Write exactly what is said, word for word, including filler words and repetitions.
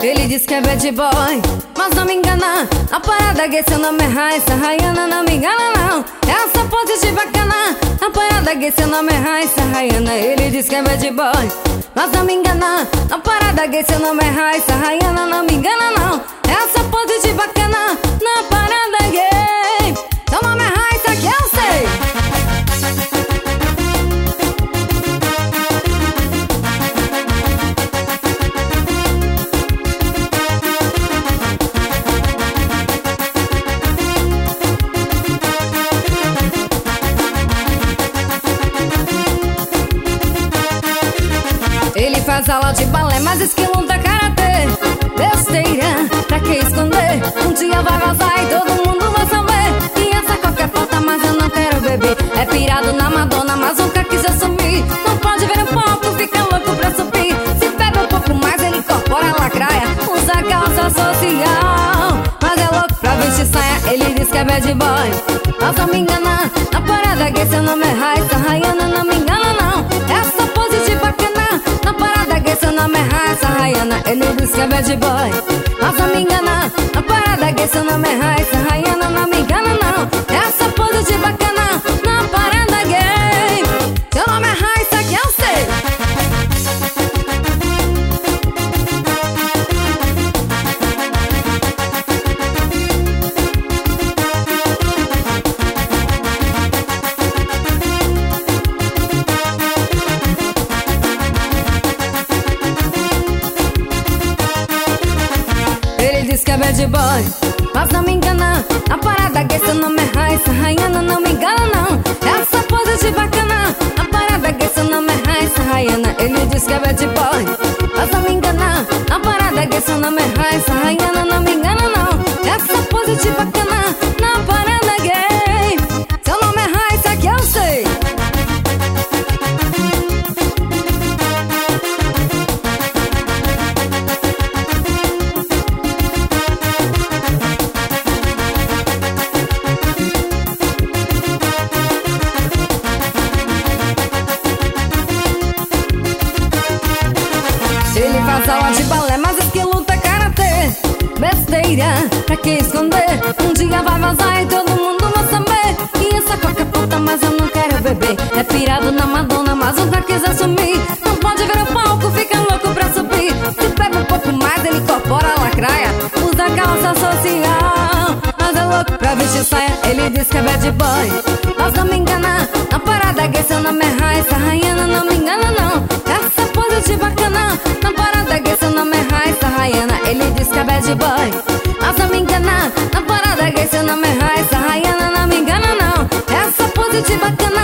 Ele diz que é bad boy, mas não me engana. A parada gay, seu nome é Raissa Rayana. Não me engana não, essa pose de bacana. A parada gay, seu nome é Raissa Rayana. Ele diz que é bad boy, mas não me engana. A parada gay, seu nome é Raissa Rayana. Não me engana não, essa pose de bacana. Na parada gay, seu nome é Raissa, que eu sei. Ele faz aula de balé, mas diz que luta karatê. Besteira, pra que esconder? Um dia vai vazar e todo mundo vai saber. E essa qualquer falta, mas eu não quero beber. É pirado na Madonna, mas nunca quis assumir. Não pode ver um pouco, fica louco pra subir. Se bebe um pouco mais, ele incorpora a lacraia. Usa calça social, mas é louco pra vestir saia. Ele diz que é bad boy, mas não me engana. A parada gay, seu nome é Raissa Rayana. Não me engana não, essa pose de bacana. Na parada gay, seu nome é Raissa Rayana. Ele diz que é bad boy, mas não me engana. Na parada gay, seu nome é Raissa Rayana. Não me engana não, essa pose de bacana. Na parada gay, seu nome é Raissa, que eu sei. Ele diz que é bad boy, mas não me engana. A parada gay, seu nome é Raissa Rayana. Não me engana não, essa pose de bacana. A parada gay, seu nome é Raissa Rayana. Ele diz que é bad boy, mas não me engana. A parada gay, seu nome é Raissa Rayana. Não me engana não, essa pose de bacana. Na parada gay, seu nome é Raissa, que eu sei. Ele faz aula de balé, mas diz que luta karatê. Besteira, pra que esconder? Um dia vai vazar e todo mundo vai saber. E essa qualquer puta, mas eu não quero beber. É pirado na Madonna, mas nunca quis assumir. Não pode ver o palco, fica louco pra subir. Se pega um pouco mais, ele incorpora a lacraia. Usa calça social, mas é louco pra vestir saia. Ele diz que é bad boy, mas não me engana. Na parada gay, seu nome é Raissa Rayana. Não me engana não, essa pose de bacana. Na parada gay, seu nome é Raissa Rayana. Ele diz que é bad boy, mas não me engana. Na parada gay, seu nome é Raissa Rayana. Não me engana não, essa pose de bacana.